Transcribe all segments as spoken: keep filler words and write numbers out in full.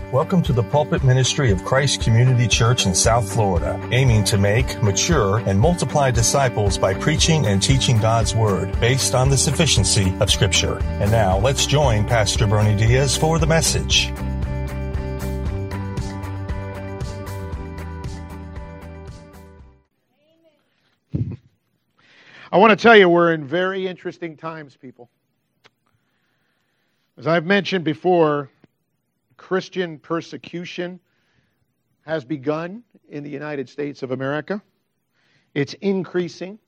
Welcome to the pulpit ministry of Christ Community Church in South Florida, aiming to make, mature, and multiply disciples by preaching and teaching God's Word based on the sufficiency of Scripture. And now, let's join Pastor Bernie Diaz for the message. I want to tell you, we're in very interesting times, people. As I've mentioned before, Christian persecution has begun in the United States of America. It's increasing.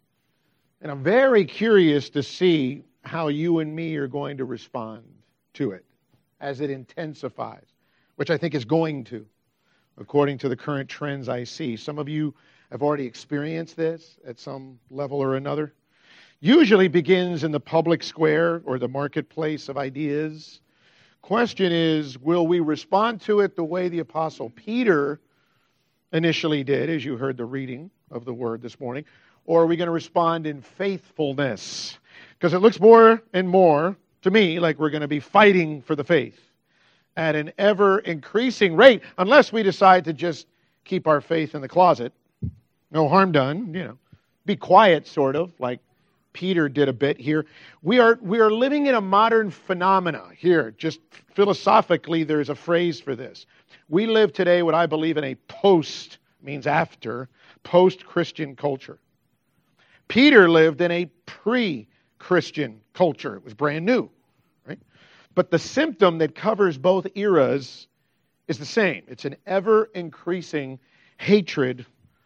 And I'm very curious to see how you and me are going to respond to it as it intensifies, which I think is going to, according to the current trends I see. Some of you have already experienced this at some level or another. Usually begins in the public square or the marketplace of ideas. Question is, will we respond to it the way the Apostle Peter initially did, as you heard the reading of the Word this morning, or are we going to respond in faithfulness? Because it looks more and more to me like we're going to be fighting for the faith at an ever-increasing rate, unless we decide to just keep our faith in the closet. No harm done, you know. Be quiet, sort of, like Peter did a bit here. We are we are living in a modern phenomena here. Just philosophically, there's a phrase for this. We live today what I believe in a post, means after, post-Christian culture. Peter lived in a pre-Christian culture. It was brand new, right? But the symptom that covers both eras is the same. It's an ever-increasing hatred,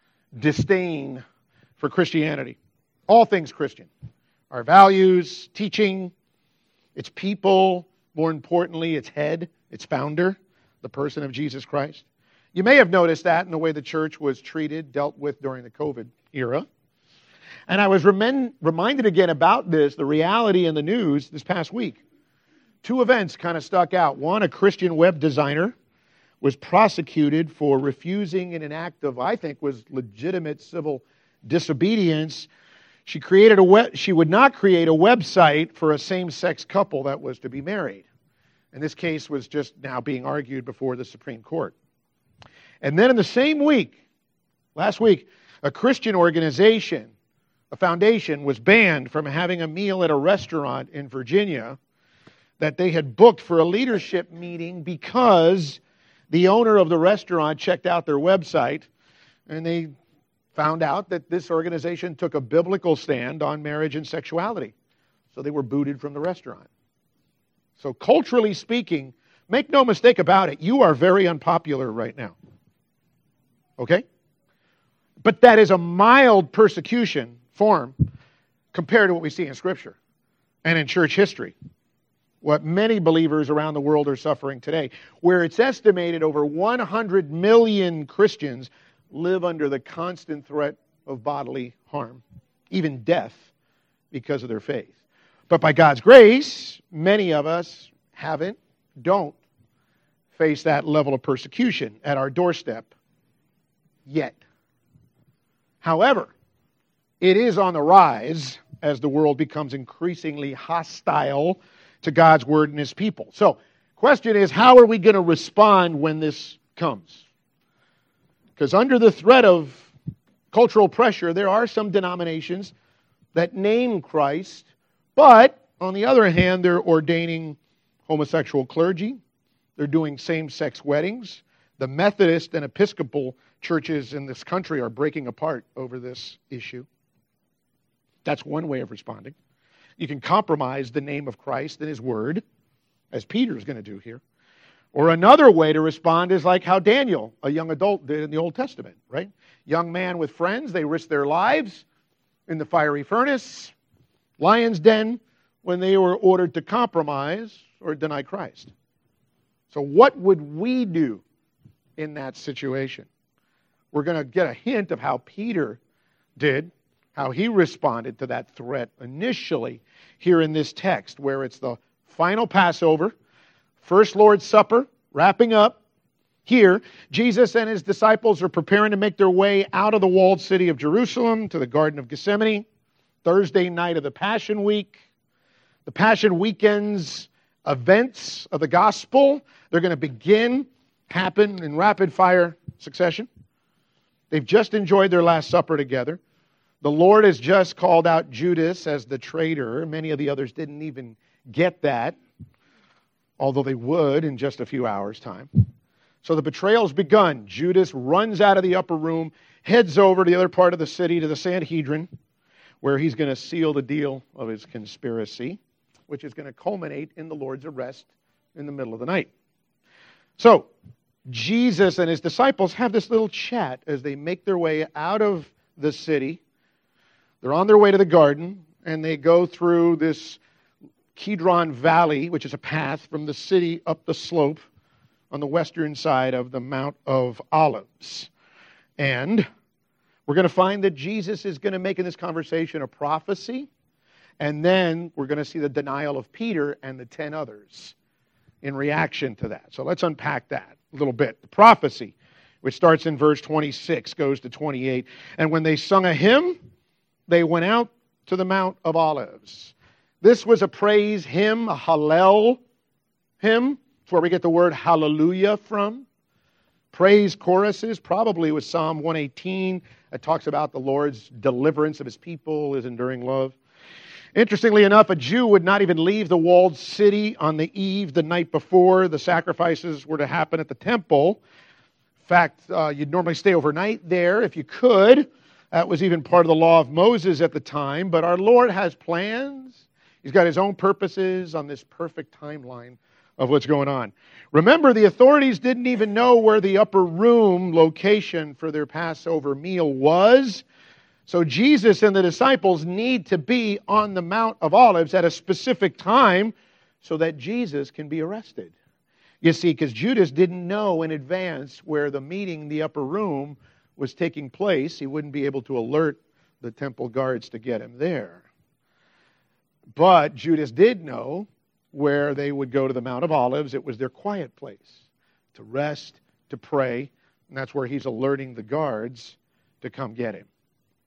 disdain for Christianity. All things Christian. Our values, teaching, its people, more importantly, its head, its founder, the person of Jesus Christ. You may have noticed that in the way the church was treated, dealt with during the COVID era. And I was remen- reminded again about this, the reality in the news this past week. Two events kind of stuck out. One, a Christian web designer was prosecuted for refusing in an act of, I think, was legitimate civil disobedience. She created a web, she would not create a website for a same-sex couple that was to be married. And this case was just now being argued before the Supreme Court. And then in the same week, last week, a Christian organization, a foundation, was banned from having a meal at a restaurant in Virginia that they had booked for a leadership meeting because the owner of the restaurant checked out their website and they found out that this organization took a biblical stand on marriage and sexuality. So they were booted from the restaurant. So culturally speaking, make no mistake about it, you are very unpopular right now. Okay? But that is a mild persecution form compared to what we see in Scripture and in church history. What many believers around the world are suffering today, where it's estimated over one hundred million Christians live under the constant threat of bodily harm, even death, because of their faith. But by God's grace, many of us haven't, don't face that level of persecution at our doorstep yet. However, it is on the rise as the world becomes increasingly hostile to God's Word and His people. So, question is, how are we going to respond when this comes? Because under the threat of cultural pressure, there are some denominations that name Christ, but on the other hand, they're ordaining homosexual clergy. They're doing same-sex weddings. The Methodist and Episcopal churches in this country are breaking apart over this issue. That's one way of responding. You can compromise the name of Christ and His Word, as Peter's going to do here. Or another way to respond is like how Daniel, a young adult, did in the Old Testament, right? Young man with friends, they risked their lives in the fiery furnace, lion's den, when they were ordered to compromise or deny Christ. So what would we do in that situation? We're going to get a hint of how Peter did, how he responded to that threat initially here in this text, where it's the final Passover, First Lord's Supper, wrapping up. Here, Jesus and His disciples are preparing to make their way out of the walled city of Jerusalem to the Garden of Gethsemane, Thursday night of the Passion Week. The Passion weekends events of the gospel. They're going to begin, happen in rapid fire succession. They've just enjoyed their Last Supper together. The Lord has just called out Judas as the traitor. Many of the others didn't even get that, although they would in just a few hours' time. So the betrayal's begun. Judas runs out of the upper room, heads over to the other part of the city, to the Sanhedrin, where he's going to seal the deal of his conspiracy, which is going to culminate in the Lord's arrest in the middle of the night. So, Jesus and his disciples have this little chat as they make their way out of the city. They're on their way to the garden, and they go through this Kidron Valley, which is a path from the city up the slope on the western side of the Mount of Olives. And we're going to find that Jesus is going to make in this conversation a prophecy, and then we're going to see the denial of Peter and the ten others in reaction to that. So let's unpack that a little bit. The prophecy, which starts in verse twenty-six, goes to twenty-eight. And when they sung a hymn, they went out to the Mount of Olives. This was a praise hymn, a Hallel hymn. It's where we get the word hallelujah from. Praise choruses, probably with Psalm one eighteen. It talks about the Lord's deliverance of his people, his enduring love. Interestingly enough, a Jew would not even leave the walled city on the eve, the night before the sacrifices were to happen at the temple. In fact, uh, you'd normally stay overnight there if you could. That was even part of the law of Moses at the time. But our Lord has plans. He's got his own purposes on this perfect timeline of what's going on. Remember, the authorities didn't even know where the upper room location for their Passover meal was. So Jesus and the disciples need to be on the Mount of Olives at a specific time so that Jesus can be arrested. You see, because Judas didn't know in advance where the meeting, the upper room, was taking place. He wouldn't be able to alert the temple guards to get him there. But Judas did know where they would go to the Mount of Olives. It was their quiet place to rest, to pray, and that's where he's alerting the guards to come get him.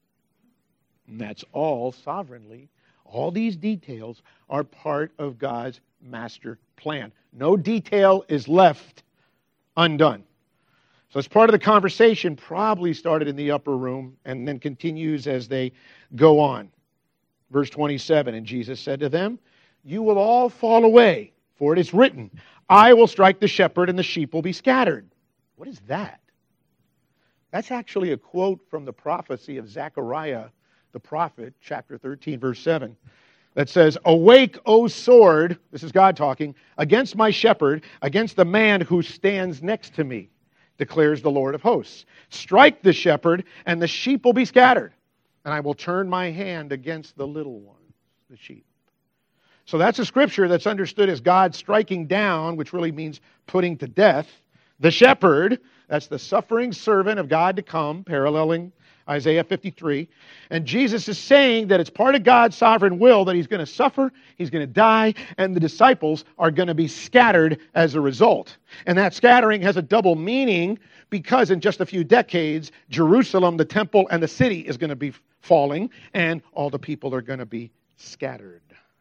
And that's all sovereignly. All these details are part of God's master plan. No detail is left undone. So it's part of the conversation, probably started in the upper room and then continues as they go on. Verse twenty-seven, and Jesus said to them, "You will all fall away, for it is written, I will strike the shepherd and the sheep will be scattered." What is that? That's actually a quote from the prophecy of Zechariah, the prophet, chapter thirteen, verse seven, that says, "Awake, O sword," this is God talking, "against my shepherd, against the man who stands next to me, declares the Lord of hosts. Strike the shepherd, and the sheep will be scattered, and I will turn my hand against the little ones," the sheep. So that's a scripture that's understood as God striking down, which really means putting to death, the shepherd. That's the suffering servant of God to come, paralleling Isaiah fifty-three. And Jesus is saying that it's part of God's sovereign will that he's going to suffer, he's going to die, and the disciples are going to be scattered as a result. And that scattering has a double meaning because in just a few decades, Jerusalem, the temple, and the city is going to be falling, and all the people are going to be scattered.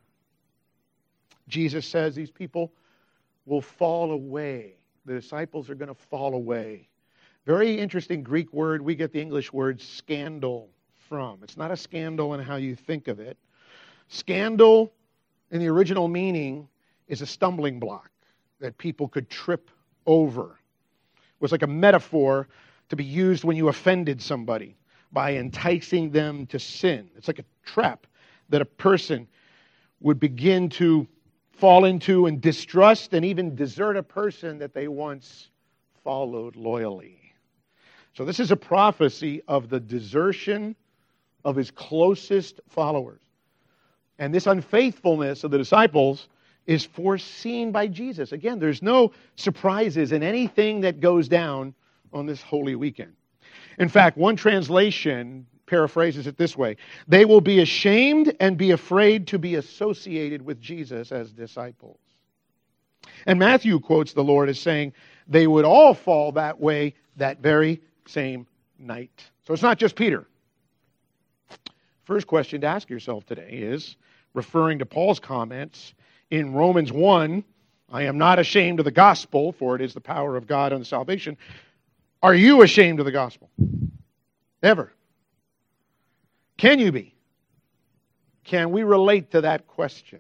Jesus says these people will fall away. The disciples are going to fall away. Very interesting Greek word. We get the English word scandal from. It's not a scandal in how you think of it. Scandal, in the original meaning, is a stumbling block that people could trip over. It was like a metaphor to be used when you offended somebody by enticing them to sin. It's like a trap that a person would begin to fall into and distrust and even desert a person that they once followed loyally. So this is a prophecy of the desertion of his closest followers. And this unfaithfulness of the disciples is foreseen by Jesus. Again, there's no surprises in anything that goes down on this Holy Weekend. In fact, one translation paraphrases it this way: "They will be ashamed and be afraid to be associated with Jesus as disciples." And Matthew quotes the Lord as saying, they would all fall that way that very same night. So it's not just Peter. First question to ask yourself today is, referring to Paul's comments in Romans one, I am not ashamed of the gospel, for it is the power of God unto salvation. Are you ashamed of the gospel? Ever? Can you be? Can we relate to that question?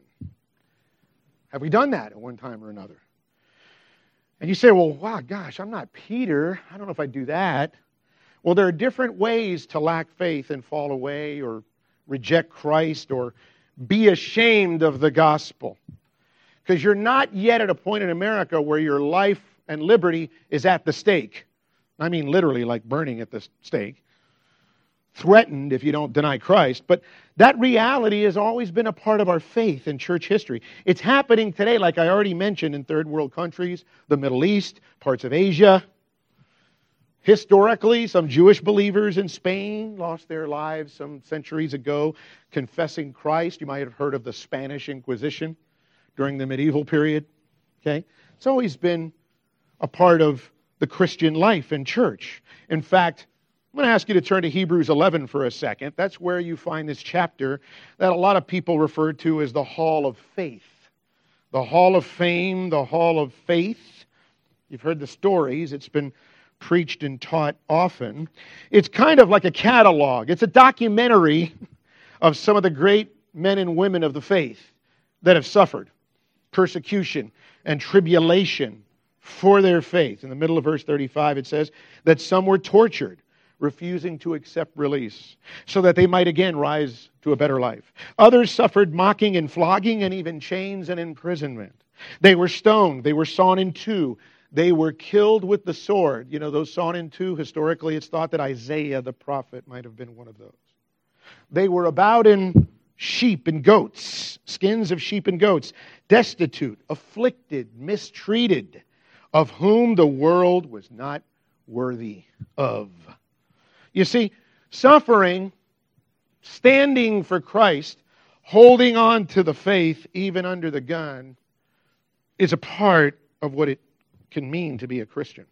Have we done that at one time or another? And you say, well, wow, gosh, I'm not Peter. I don't know if I do that. Well, there are different ways to lack faith and fall away or reject Christ or be ashamed of the gospel. Because you're not yet at a point in America where your life and liberty is at the stake. I mean literally like burning at the stake. Threatened if you don't deny Christ. But that reality has always been a part of our faith in church history. It's happening today, like I already mentioned, in third world countries, the Middle East, parts of Asia. Historically, some Jewish believers in Spain lost their lives some centuries ago confessing Christ. You might have heard of the Spanish Inquisition during the medieval period. Okay? It's always been a part of the Christian life and church. In fact, I'm going to ask you to turn to Hebrews eleven for a second. That's where you find this chapter that a lot of people refer to as the Hall of Faith. The Hall of Fame, the Hall of Faith. You've heard the stories. It's been preached and taught often. It's kind of like a catalog. It's a documentary of some of the great men and women of the faith that have suffered persecution and tribulation for their faith. In the middle of verse thirty-five, it says that some were tortured, refusing to accept release, so that they might again rise to a better life. Others suffered mocking and flogging and even chains and imprisonment. They were stoned. They were sawn in two. They were killed with the sword. You know, those sawn in two, historically, it's thought that Isaiah the prophet might have been one of those. They were about in sheep and goats, skins of sheep and goats, destitute, afflicted, mistreated, of whom the world was not worthy of. You see, suffering, standing for Christ, holding on to the faith even under the gun, is a part of what it can mean to be a Christian.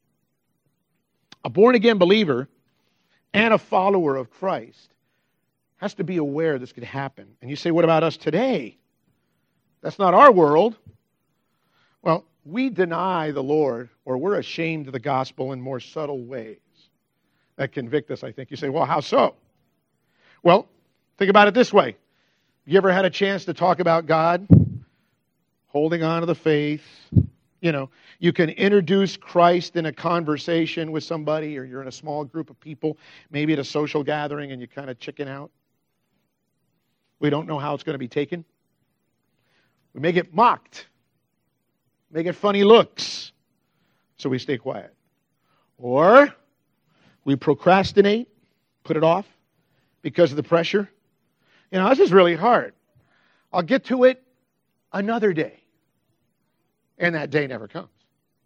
A born-again believer and a follower of Christ has to be aware this could happen. And you say, what about us today? That's not our world. Well, we deny the Lord, or we're ashamed of the gospel in more subtle ways that convict us, I think. You say, well, how so? Well, think about it this way. You ever had a chance to talk about God? Holding on to the faith. You know, you can introduce Christ in a conversation with somebody, or you're in a small group of people, maybe at a social gathering, and you kind of chicken out. We don't know how it's going to be taken. We may get mocked. We may get funny looks. So we stay quiet. Or we procrastinate, put it off because of the pressure. You know, this is really hard. I'll get to it another day. And that day never comes.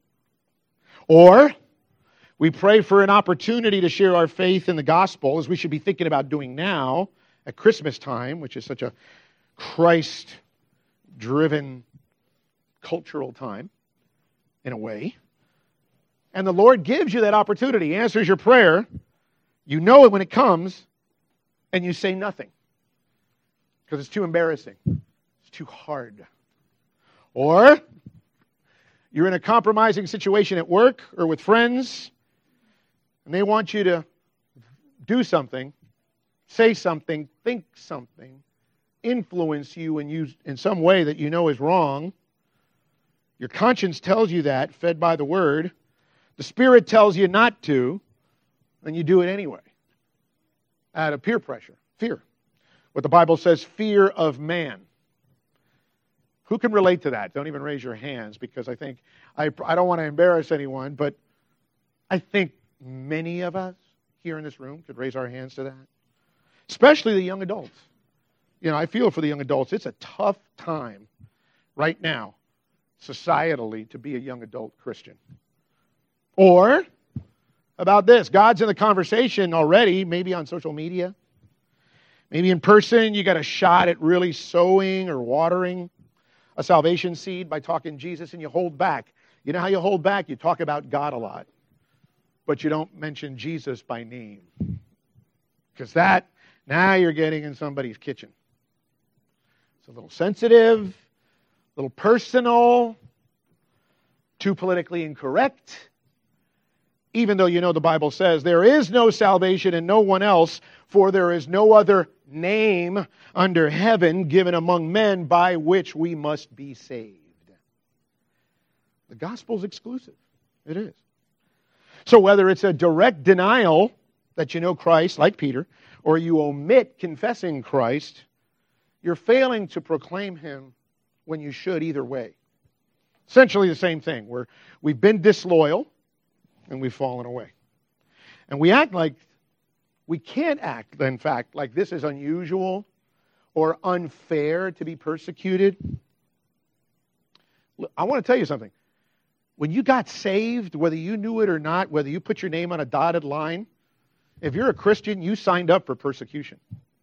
Or we pray for an opportunity to share our faith in the gospel, as we should be thinking about doing now at Christmas time, which is such a Christ-driven cultural time, in a way. And the Lord gives you that opportunity, answers your prayer. You know it when it comes, and you say nothing. Because it's too embarrassing. It's too hard. Or you're in a compromising situation at work or with friends, and they want you to do something, say something, think something, influence you in, you in some way that you know is wrong. Your conscience tells you that, fed by the Word. The Spirit tells you not to, and you do it anyway. Out of peer pressure, fear. What the Bible says, fear of man. Who can relate to that? Don't even raise your hands, because I think, I, I don't want to embarrass anyone, but I think many of us here in this room could raise our hands to that. Especially the young adults. You know, I feel for the young adults. It's a tough time right now, societally, to be a young adult Christian. Or, about this, God's in the conversation already, maybe on social media. Maybe in person, you got a shot at really sowing or watering a salvation seed by talking Jesus, and you hold back. You know how you hold back? You talk about God a lot, but you don't mention Jesus by name. Because that, now you're getting in somebody's kitchen. It's a little sensitive, little personal, too politically incorrect, even though you know the Bible says, there is no salvation in no one else, for there is no other name under heaven given among men by which we must be saved. The gospel's exclusive. It is. So whether it's a direct denial that you know Christ, like Peter, or you omit confessing Christ, you're failing to proclaim Him when you should either way. Essentially the same thing. We're, we've been disloyal and we've fallen away. And we act like, we can't act, in fact, like this is unusual or unfair to be persecuted. I want to tell you something. When you got saved, whether you knew it or not, whether you put your name on a dotted line, if you're a Christian, you signed up for persecution.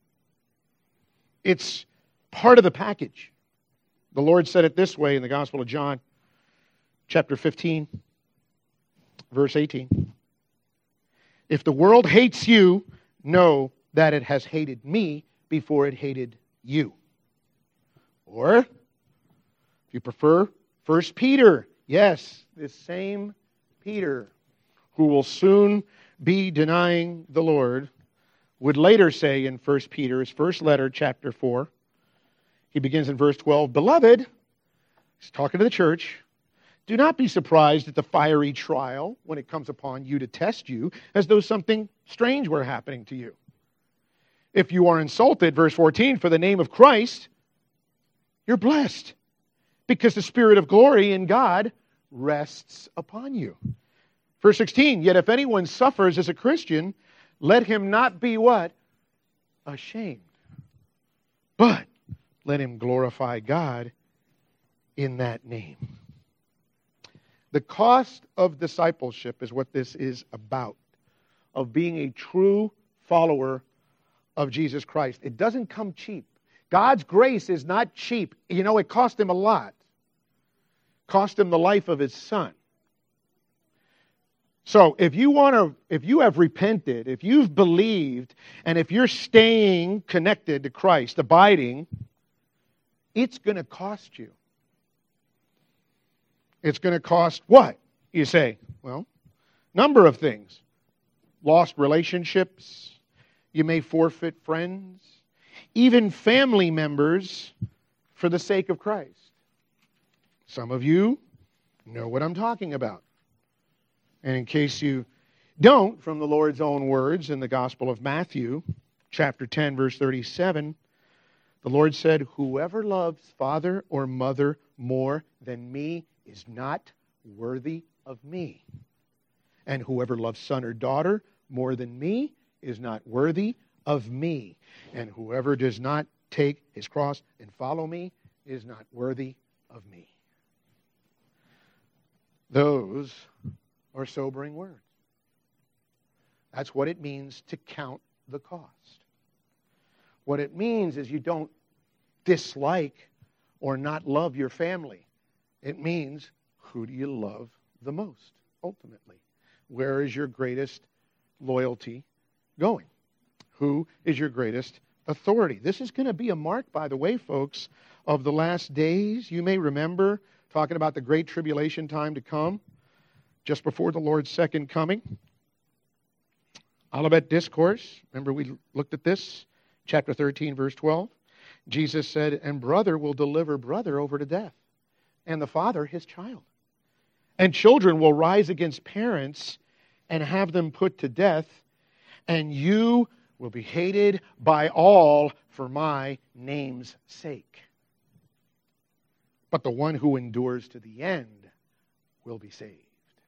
It's part of the package. The Lord said it this way in the Gospel of John, chapter fifteen, verse eighteen. If the world hates you, know that it has hated me before it hated you. Or, if you prefer, First Peter. Yes, this same Peter, who will soon be denying the Lord, would later say in First Peter, his first letter, chapter four, he begins in verse twelve, Beloved, he's talking to the church, do not be surprised at the fiery trial when it comes upon you to test you, as though something strange were happening to you. If you are insulted, verse fourteen, for the name of Christ, you're blessed, because the Spirit of glory in God rests upon you. Verse sixteen, yet if anyone suffers as a Christian, let him not be what? Ashamed. But let him glorify God in that name. The cost of discipleship is what this is about, of being a true follower of Jesus Christ. It doesn't come cheap. God's grace is not cheap. You know, it cost Him a lot. It cost Him the life of His Son. So if you want to, if you have repented, if you've believed, and if you're staying connected to Christ, abiding, it's going to cost you. It's going to cost what? You say, well, number of things. Lost relationships. You may forfeit friends. Even family members for the sake of Christ. Some of you know what I'm talking about. And in case you don't, from the Lord's own words in the Gospel of Matthew, chapter ten, verse thirty-seven, the Lord said, whoever loves father or mother more than me is not worthy of me. And whoever loves son or daughter more than me is not worthy of me. And whoever does not take his cross and follow me is not worthy of me. Those are sobering words. That's what it means to count the cost. What it means is you don't dislike or not love your family. It means, who do you love the most, ultimately? Where is your greatest loyalty going? Who is your greatest authority? This is going to be a mark, by the way, folks, of the last days. You may remember talking about the great tribulation time to come, just before the Lord's second coming. Olivet Discourse, remember we looked at this, chapter thirteen, verse twelve. Jesus said, and brother will deliver brother over to death, and the father his child. And children will rise against parents and have them put to death, and you will be hated by all for my name's sake. But the one who endures to the end will be saved.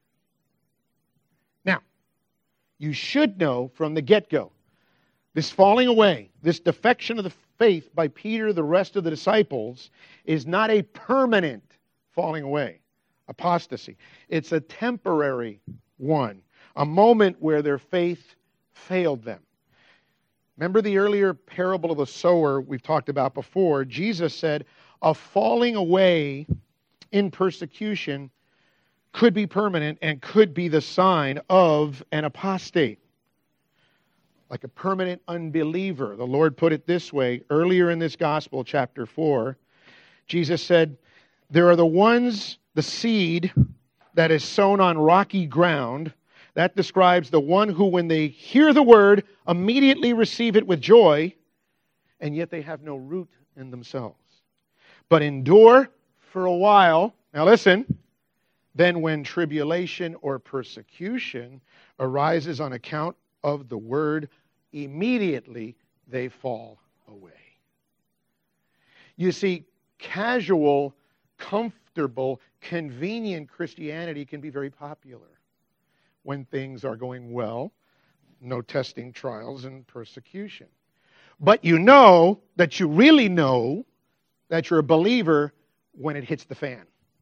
Now, you should know from the get-go, this falling away, this defection of the faith by Peter, the rest of the disciples, is not a permanent falling away, apostasy. It's a temporary one, a moment where their faith failed them. Remember the earlier parable of the sower we've talked about before? Jesus said a falling away in persecution could be permanent and could be the sign of an apostate, like a permanent unbeliever. The Lord put it this way earlier in this gospel, chapter four. Jesus said, There are the ones, the seed that is sown on rocky ground. That describes the one who, when they hear the word, immediately receive it with joy, and yet they have no root in themselves. But endure for a while. Now listen. Then when tribulation or persecution arises on account of the word, immediately they fall away. You see, casual, comfortable, convenient Christianity can be very popular when things are going well, no testing, trials, and persecution. But you know that you really know that you're a believer when it hits the fan.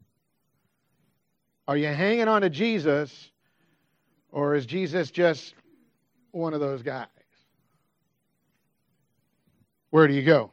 Are you hanging on to Jesus, or is Jesus just one of those guys? Where do you go?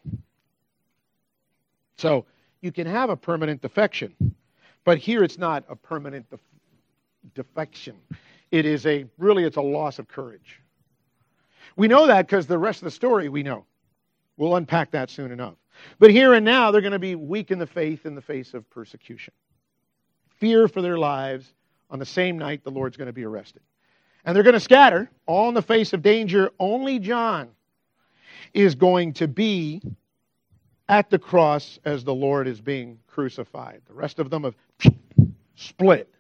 So, you can have a permanent defection, but here it's not a permanent def- defection. It is a, really, it's a loss of courage. We know that because the rest of the story we know. We'll unpack that soon enough. But here and now, they're going to be weak in the faith in the face of persecution. Fear for their lives. On the same night, the Lord's going to be arrested. And they're going to scatter, all in the face of danger. Only John is going to be at the cross as the Lord is being crucified. The rest of them have split.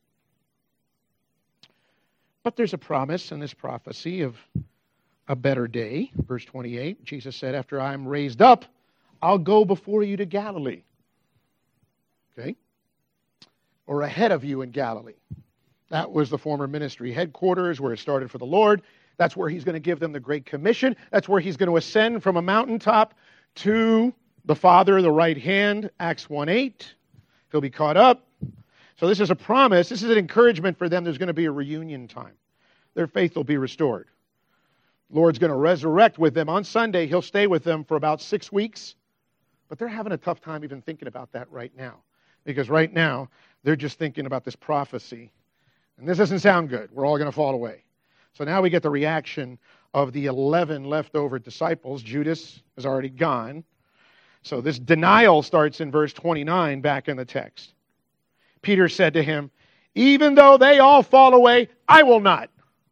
But there's a promise in this prophecy of a better day. Verse twenty-eight, Jesus said, after I am raised up, I'll go before you to Galilee. Okay? Or ahead of you in Galilee. That was the former ministry headquarters where it started for the Lord. That's where he's going to give them the Great Commission. That's where he's going to ascend from a mountaintop to the Father, the right hand, Acts one eight. He'll be caught up. So this is a promise. This is an encouragement for them. There's going to be a reunion time. Their faith will be restored. The Lord's going to resurrect with them. On Sunday, he'll stay with them for about six weeks. But they're having a tough time even thinking about that right now. Because right now, they're just thinking about this prophecy. And this doesn't sound good. We're all going to fall away. So now we get the reaction of the eleven leftover disciples. Judas is already gone. So this denial starts in verse twenty-nine back in the text. Peter said to him, even though they all fall away, I will not.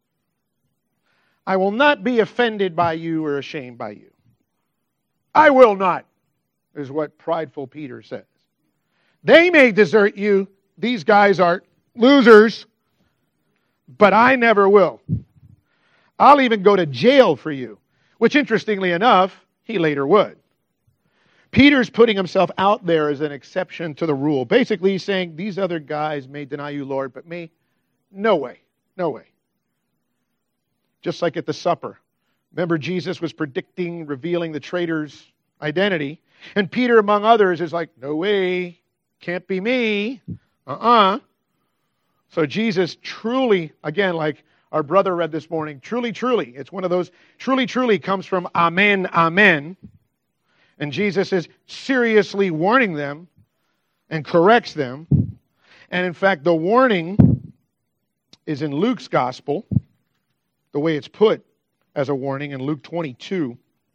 I will not be offended by you or ashamed by you. I will not, is what prideful Peter says. They may desert you. These guys are losers. But I never will. I'll even go to jail for you. Which, interestingly enough, he later would. Peter's putting himself out there as an exception to the rule. Basically, he's saying, these other guys may deny you, Lord, but me? No way. No way. Just like at the supper. Remember, Jesus was predicting, revealing the traitor's identity. And Peter, among others, is like, no way. Can't be me. Uh-uh. So Jesus truly, again, like our brother read this morning, truly, truly, it's one of those, truly, truly comes from amen, amen. And Jesus is seriously warning them and corrects them. And in fact, the warning is in Luke's gospel, the way it's put as a warning in Luke twenty-two.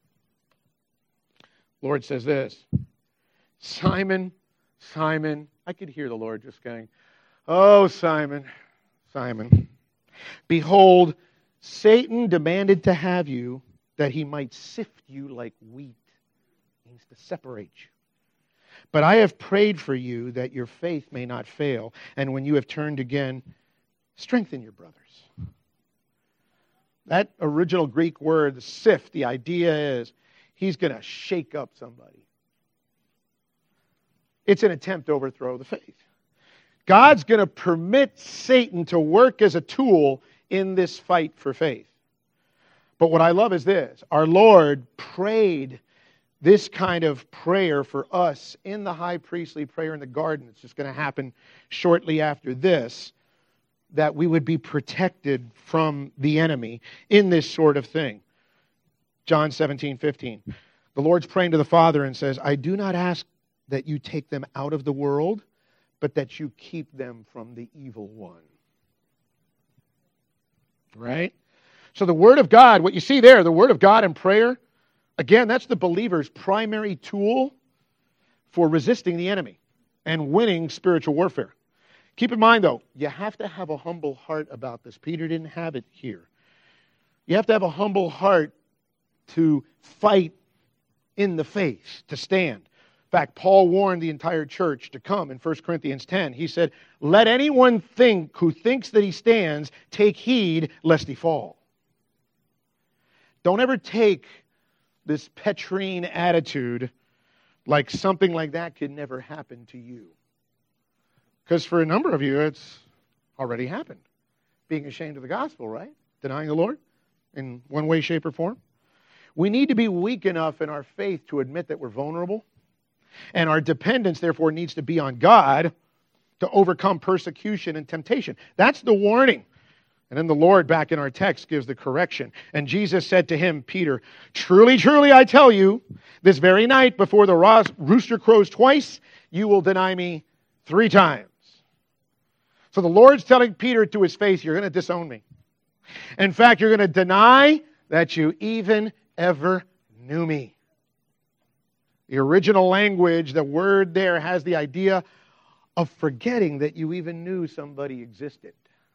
The Lord says this, Simon, Simon, I could hear the Lord just going, oh, Simon, Simon, behold, Satan demanded to have you that he might sift you like wheat. It means to separate you. But I have prayed for you that your faith may not fail, and when you have turned again, strengthen your brothers. That original Greek word, sift, the idea is he's going to shake up somebody. It's an attempt to overthrow the faith. God's going to permit Satan to work as a tool in this fight for faith. But what I love is this. Our Lord prayed this kind of prayer for us in the high priestly prayer in the garden. It's just going to happen shortly after this, that we would be protected from the enemy in this sort of thing. John seventeen fifteen. The Lord's praying to the Father and says, I do not ask that you take them out of the world, but that you keep them from the evil one. Right? So the Word of God, what you see there, the Word of God in prayer, again, that's the believer's primary tool for resisting the enemy. and winning spiritual warfare. Keep in mind, though, you have to have a humble heart about this. Peter didn't have it here. You have to have a humble heart to fight in the faith, to stand. In fact, Paul warned the entire church to come in First Corinthians ten. He said, let anyone think who thinks that he stands take heed lest he fall. Don't ever take this Petrine attitude like something like that could never happen to you. Because for a number of you, it's already happened. Being ashamed of the gospel, right? Denying the Lord in one way, shape, or form. We need to be weak enough in our faith to admit that we're vulnerable. And our dependence, therefore, needs to be on God to overcome persecution and temptation. That's the warning. And then the Lord, back in our text, gives the correction. And Jesus said to him, Peter, truly, truly, I tell you, this very night before the rooster crows twice, you will deny me three times. So the Lord's telling Peter to his face, you're going to disown me. In fact, you're going to deny that you even ever knew me. The original language, the word there has the idea of forgetting that you even knew somebody existed.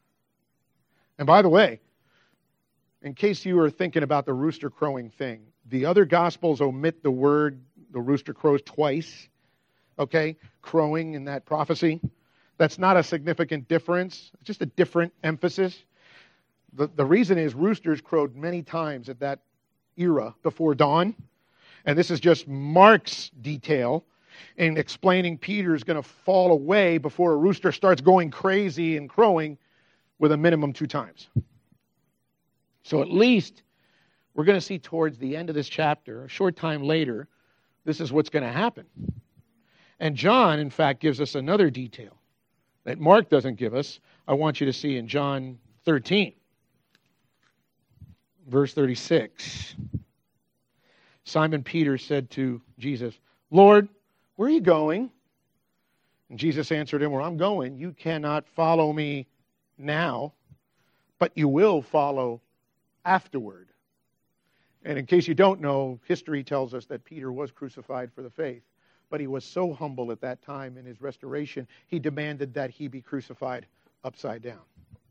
And by the way, in case you were thinking about the rooster crowing thing, the other Gospels omit the word, the rooster crows twice, okay, crowing in that prophecy. That's not a significant difference. It's just a different emphasis. The, the reason is roosters crowed many times at that era before dawn. And this is just Mark's detail in explaining Peter's going to fall away before a rooster starts going crazy and crowing with a minimum two times. So at least we're going to see towards the end of this chapter, a short time later, this is what's going to happen. And John, in fact, gives us another detail that Mark doesn't give us. I want you to see in John thirteen, verse thirty-six. Simon Peter said to Jesus, Lord, where are you going? And Jesus answered him, where I'm going, you cannot follow me now, but you will follow afterward. And in case you don't know, history tells us that Peter was crucified for the faith, but he was so humble at that time in his restoration, he demanded that he be crucified upside down.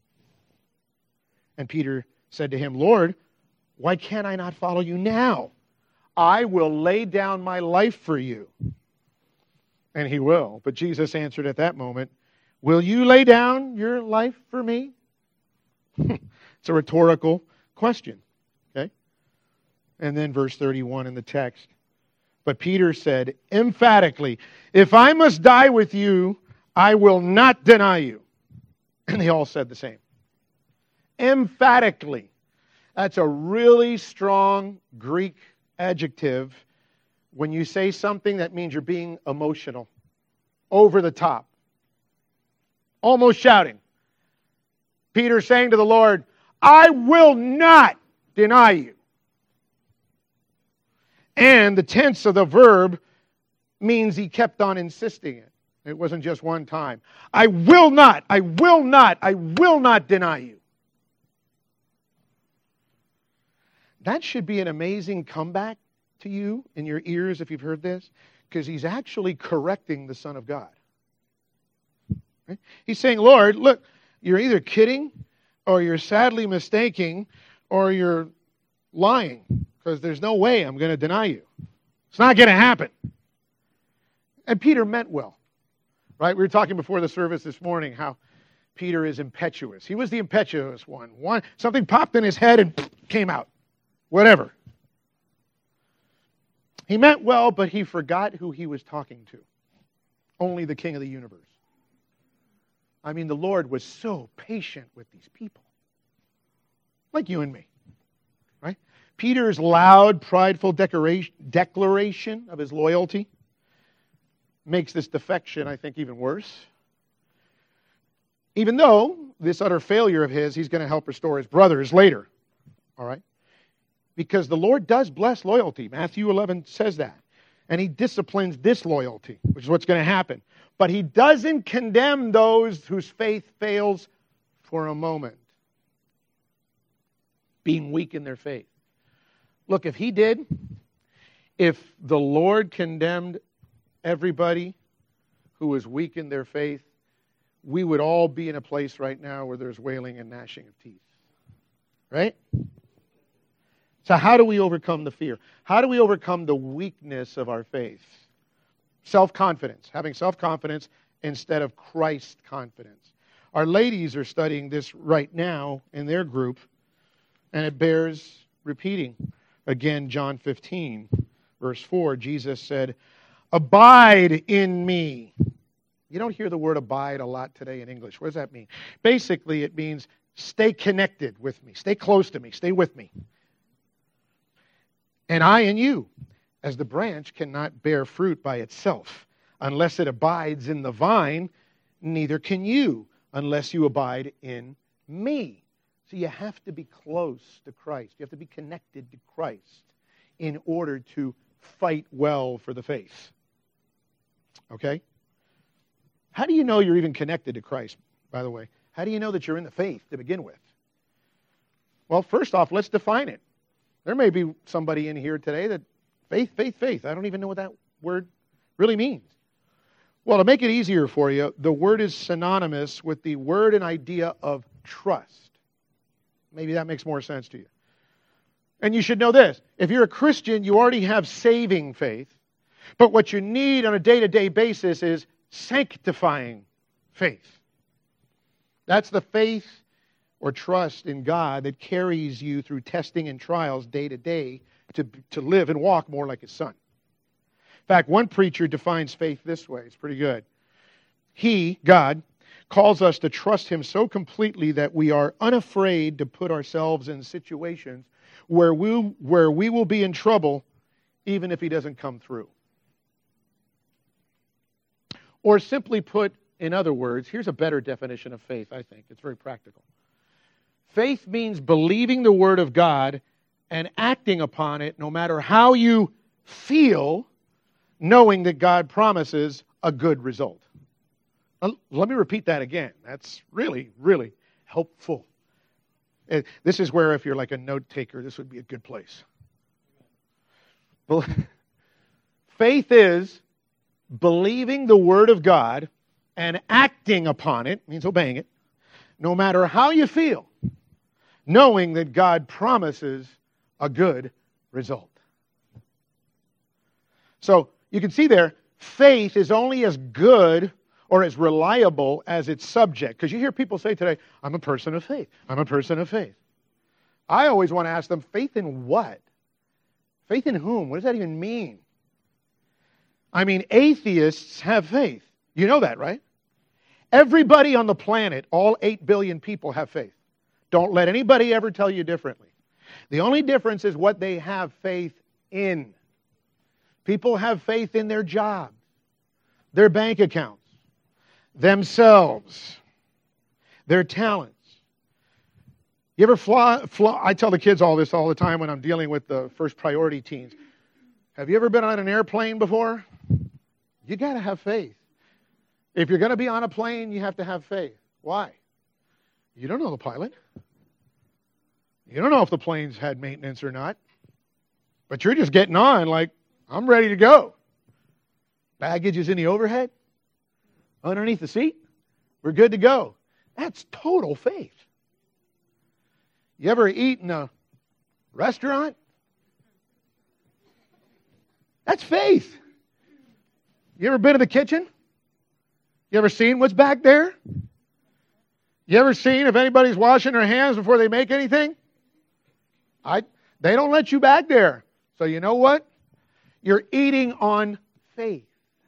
And Peter said to him, Lord, why can't I not follow you now? I will lay down my life for you. And he will. But Jesus answered at that moment, will you lay down your life for me? It's a rhetorical question. Okay? And then verse thirty-one in the text. But Peter said emphatically, if I must die with you, I will not deny you. And they all said the same. Emphatically. That's a really strong Greek adjective. When you say something, that means you're being emotional, over the top, almost shouting. Peter saying to the Lord, I will not deny you. And the tense of the verb means he kept on insisting it. It wasn't just one time. I will not, I will not, I will not deny you. That should be an amazing comeback to you in your ears if you've heard this, because he's actually correcting the Son of God. Right? He's saying, Lord, look, you're either kidding or you're sadly mistaking or you're lying, because there's no way I'm going to deny you. It's not going to happen. And Peter meant well. Right? We were talking before the service this morning how Peter is impetuous. He was the impetuous one. One something popped in his head and came out. Whatever. He meant well, but he forgot who he was talking to. Only the King of the universe. I mean, the Lord was so patient with these people. Like you and me. Right? Peter's loud, prideful declaration of his loyalty makes this defection, I think, even worse. Even though this utter failure of his, he's going to help restore his brothers later. All right? Because the Lord does bless loyalty. Matthew eleven says that. And he disciplines disloyalty, which is what's going to happen. But he doesn't condemn those whose faith fails for a moment, being weak in their faith. Look, if he did, if the Lord condemned everybody who is weak in their faith, we would all be in a place right now where there's wailing and gnashing of teeth. Right? So how do we overcome the fear? How do we overcome the weakness of our faith? Self-confidence. Having self-confidence instead of Christ confidence. Our ladies are studying this right now in their group, and it bears repeating. Again, John fifteen, verse four, Jesus said, "Abide in me." You don't hear the word abide a lot today in English. What does that mean? Basically, it means stay connected with me. Stay close to me. Stay with me. And I in you, as the branch cannot bear fruit by itself unless it abides in the vine, neither can you unless you abide in me. So you have to be close to Christ. You have to be connected to Christ in order to fight well for the faith. Okay? How do you know you're even connected to Christ, by the way? How do you know that you're in the faith to begin with? Well, first off, let's define it. There may be somebody in here today that faith, faith, faith. I don't even know what that word really means. Well, to make it easier for you, the word is synonymous with the word and idea of trust. Maybe that makes more sense to you. And you should know this. If you're a Christian, you already have saving faith. But what you need on a day-to-day basis is sanctifying faith. That's the faith or trust in God that carries you through testing and trials day to day to, to live and walk more like His Son. In fact, one preacher defines faith this way. It's pretty good. He, God, calls us to trust Him so completely that we are unafraid to put ourselves in situations where we, where we will be in trouble even if He doesn't come through. Or simply put, in other words, here's a better definition of faith, I think. It's very practical. Faith means believing the Word of God and acting upon it no matter how you feel, knowing that God promises a good result. Let me repeat that again. That's really, really helpful. This is where if you're like a note taker, this would be a good place. Faith is believing the Word of God and acting upon it, means obeying it, no matter how you feel, knowing that God promises a good result. So you can see there, faith is only as good or as reliable as its subject. Because you hear people say today, I'm a person of faith. I'm a person of faith. I always want to ask them, faith in what? Faith in whom? What does that even mean? I mean, atheists have faith. You know that, right? Everybody on the planet, all eight billion people have faith. Don't let anybody ever tell you differently. The only difference is what they have faith in. People have faith in their jobs, their bank accounts, themselves, their talents. You ever fly, fly? I tell the kids all this all the time when I'm dealing with the first priority teens. Have you ever been on an airplane before? You got to have faith. If you're going to be on a plane, you have to have faith. Why? You don't know the pilot. You don't know if the plane's had maintenance or not. But you're just getting on like, I'm ready to go. Baggage is in the overhead. Underneath the seat. We're good to go. That's total faith. You ever eat in a restaurant? That's faith. You ever been in the kitchen? You ever seen what's back there? You ever seen if anybody's washing their hands before they make anything? I, they don't let you back there. So you know what? You're eating on faith.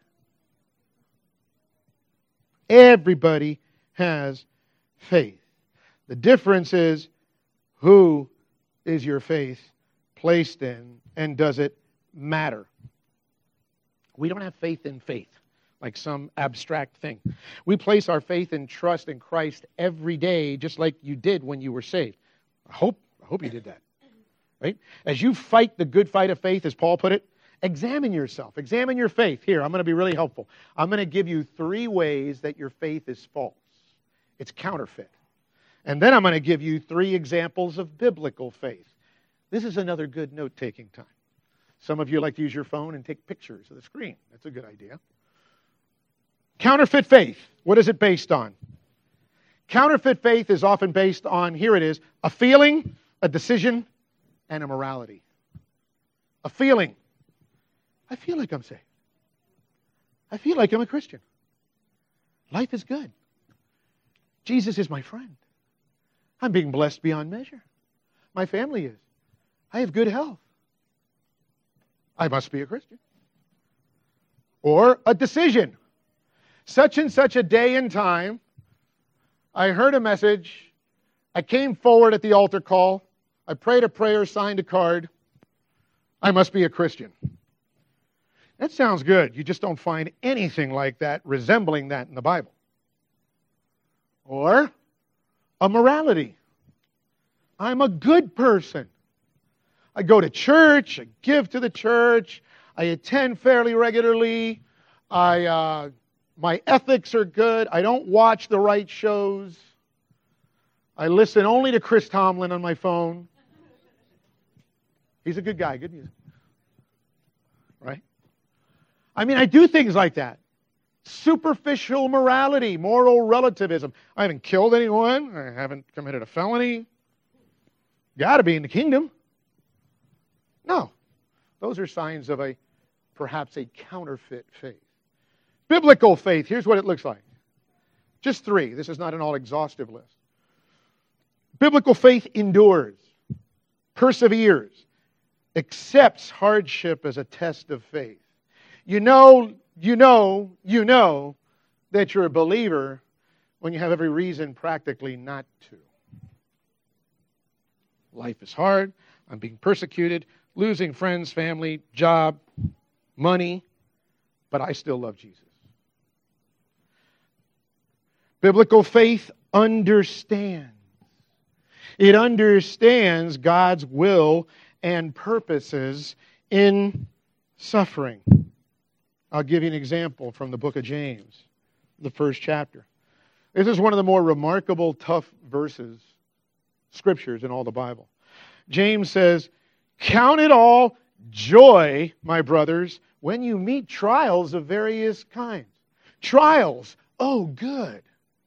Everybody has faith. The difference is, who is your faith placed in, and does it matter? We don't have faith in faith, like some abstract thing. We place our faith and trust in Christ every day, just like you did when you were saved. I hope, I hope you did that. Right? As you fight the good fight of faith, as Paul put it, examine yourself. Examine your faith. Here, I'm going to be really helpful. I'm going to give you three ways that your faith is false. It's counterfeit. And then I'm going to give you three examples of biblical faith. This is another good note-taking time. Some of you like to use your phone and take pictures of the screen. That's a good idea. Counterfeit faith. What is it based on? Counterfeit faith is often based on, here it is, a feeling, a decision, and a morality. A feeling. I feel like I'm saved. I feel like I'm a Christian. Life is good. Jesus is my friend. I'm being blessed beyond measure. My family is. I have good health. I must be a Christian. Or a decision. Such and such a day and time, I heard a message. I came forward at the altar call. I prayed a prayer, signed a card. I must be a Christian. That sounds good. You just don't find anything like that, resembling that in the Bible. Or a morality. I'm a good person. I go to church. I give to the church. I attend fairly regularly. I, uh, my ethics are good. I don't watch the right shows. I listen only to Chris Tomlin on my phone. He's a good guy, good music. Right? I mean, I do things like that. Superficial morality, moral relativism. I haven't killed anyone. I haven't committed a felony. Got to be in the kingdom. No. Those are signs of a, perhaps a counterfeit faith. Biblical faith, here's what it looks like. Just three. This is not an all-exhaustive list. Biblical faith endures, perseveres, accepts hardship as a test of faith. You know, you know, you know that you're a believer when you have every reason practically not to. Life is hard. I'm being persecuted, losing friends, family, job, money, but I still love Jesus. Biblical faith understands. It understands God's will and purposes in suffering. I'll give you an example from the book of James, the first chapter. This is one of the more remarkable, tough verses, scriptures in all the Bible. James says, "Count it all joy, my brothers, when you meet trials of various kinds." Trials, oh good.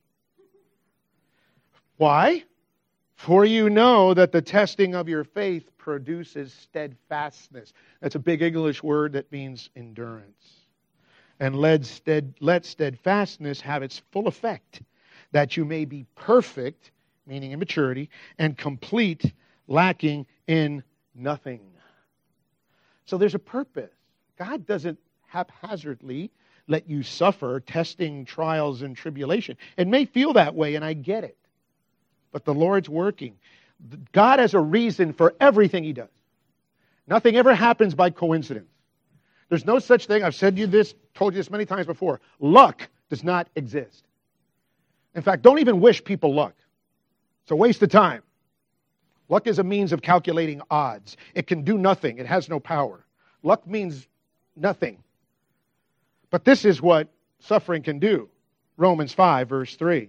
Why? For you know that the testing of your faith produces steadfastness. That's a big English word that means endurance. And let, stead, let steadfastness have its full effect, that you may be perfect, meaning in maturity, and complete, lacking in nothing. So there's a purpose. God doesn't haphazardly let you suffer testing, trials, and tribulation. It may feel that way, and I get it. But the Lord's working. God has a reason for everything He does. Nothing ever happens by coincidence. There's no such thing. I've said you this, told you this many times before. Luck does not exist. In fact, don't even wish people luck. It's a waste of time. Luck is a means of calculating odds. It can do nothing. It has no power. Luck means nothing. But this is what suffering can do. Romans five, verse three.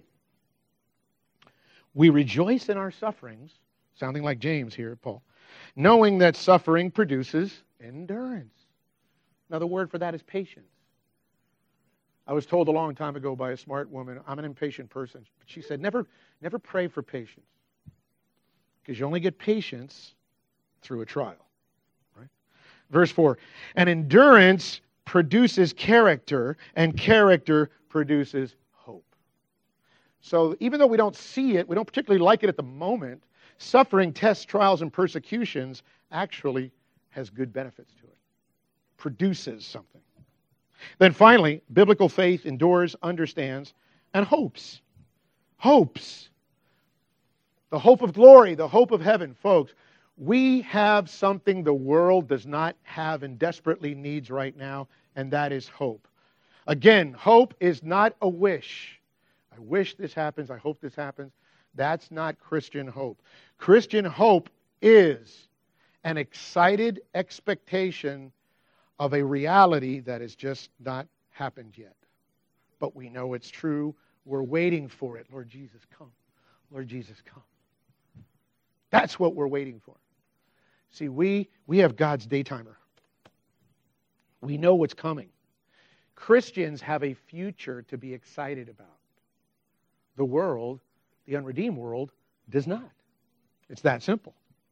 We rejoice in our sufferings, sounding like James here, Paul, knowing that suffering produces endurance. Now, the word for that is patience. I was told a long time ago by a smart woman, I'm an impatient person. But she said, never, never pray for patience. Because you only get patience through a trial. Right? Verse four, and endurance produces character, and character produces hope. So even though we don't see it, we don't particularly like it at the moment, suffering, tests, trials, and persecutions actually has good benefits to it. Produces something. Then finally, biblical faith endures, understands, and hopes. Hopes. The hope of glory, the hope of heaven. Folks, we have something the world does not have and desperately needs right now, and that is hope. Again, hope is not a wish. I wish this happens, I hope this happens. That's not Christian hope. Christian hope is an excited expectation of a reality that has just not happened yet. But we know it's true. We're waiting for it. Lord Jesus, come. Lord Jesus, come. That's what we're waiting for. See, we, we have God's daytimer. We know what's coming. Christians have a future to be excited about. The world, the unredeemed world, does not. It's that simple.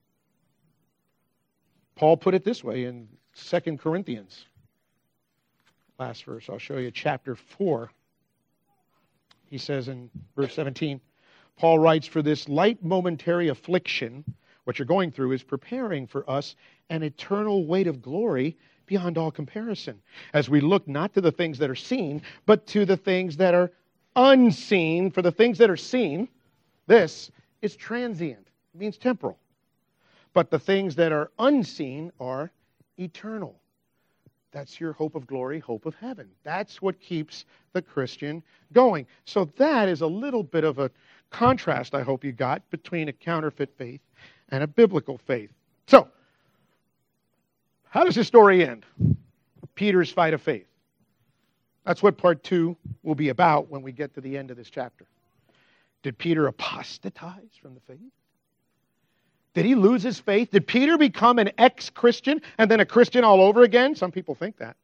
Paul put it this way in Second Corinthians. Last verse, I'll show you chapter four. He says in verse seventeen, Paul writes, "For this light momentary affliction," what you're going through, "is preparing for us an eternal weight of glory beyond all comparison, as we look not to the things that are seen, but to the things that are unseen. For the things that are seen," this is transient. It means temporal. "But the things that are unseen are eternal." That's your hope of glory, hope of heaven. That's what keeps the Christian going. So that is a little bit of a contrast, I hope you got, between a counterfeit faith and a biblical faith. So, how does this story end? Peter's fight of faith. That's what part two will be about when we get to the end of this chapter. Did Peter apostatize from the faith? Did he lose his faith? Did Peter become an ex-Christian and then a Christian all over again? Some people think that.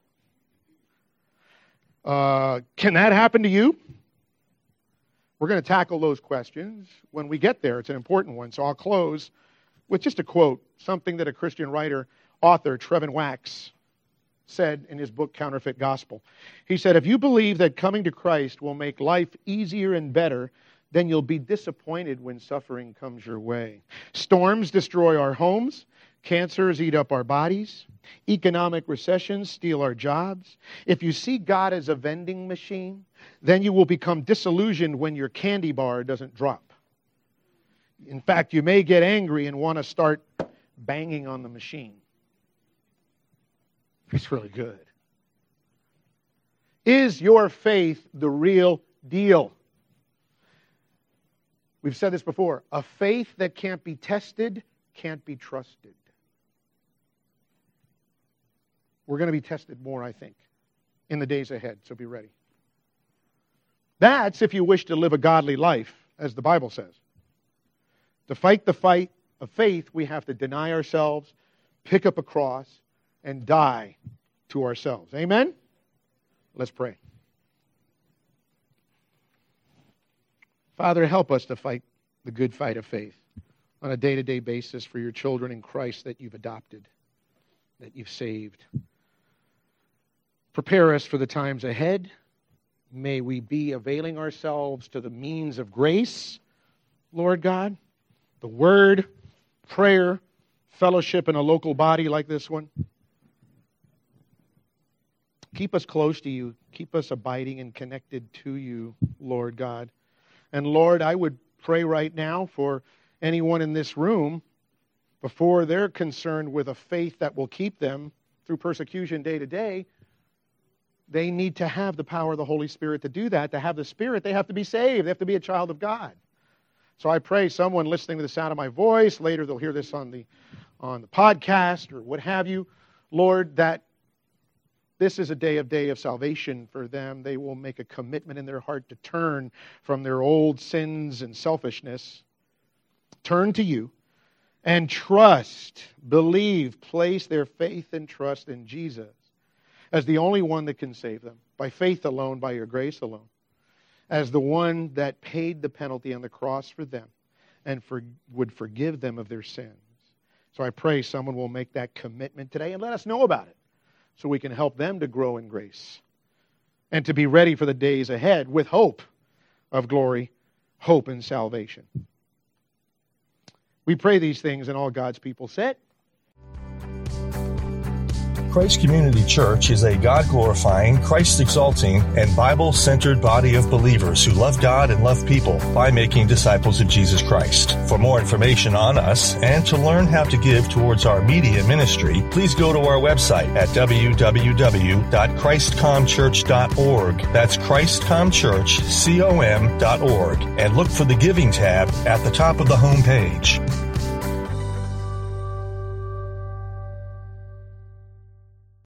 Uh, can that happen to you? We're going to tackle those questions when we get there. It's an important one. So I'll close with just a quote, something that a Christian writer, author, Trevin Wax, said in his book, Counterfeit Gospel. He said, "If you believe that coming to Christ will make life easier and better, then you'll be disappointed when suffering comes your way. Storms destroy our homes. Cancers eat up our bodies. Economic recessions steal our jobs. If you see God as a vending machine, then you will become disillusioned when your candy bar doesn't drop. In fact, you may get angry and want to start banging on the machine." It's really good. Is your faith the real deal? We've said this before. A faith that can't be tested can't be trusted. We're going to be tested more, I think, in the days ahead, so be ready. That's if you wish to live a godly life, as the Bible says. To fight the fight of faith, we have to deny ourselves, pick up a cross, and die to ourselves. Amen? Let's pray. Father, help us to fight the good fight of faith on a day-to-day basis for your children in Christ that you've adopted, that you've saved. Prepare us for the times ahead. May we be availing ourselves to the means of grace, Lord God, the Word, prayer, fellowship in a local body like this one. Keep us close to you. Keep us abiding and connected to you, Lord God. And Lord, I would pray right now for anyone in this room, before they're concerned with a faith that will keep them through persecution day to day, they need to have the power of the Holy Spirit to do that. To have the Spirit, they have to be saved. They have to be a child of God. So I pray someone listening to the sound of my voice, later they'll hear this on the, on the podcast or what have you, Lord, that this is a day of day of salvation for them. They will make a commitment in their heart to turn from their old sins and selfishness, turn to you, and trust, believe, place their faith and trust in Jesus as the only one that can save them, by faith alone, by your grace alone, as the one that paid the penalty on the cross for them and for, would forgive them of their sins. So I pray someone will make that commitment today and let us know about it, so we can help them to grow in grace and to be ready for the days ahead with hope of glory, hope and salvation. We pray these things, and all God's people said. Christ Community Church is a God-glorifying, Christ-exalting, and Bible-centered body of believers who love God and love people by making disciples of Jesus Christ. For more information on us and to learn how to give towards our media ministry, please go to our website at w w w dot christ com church dot org. That's christ com church com dot org. And look for the Giving tab at the top of the home page.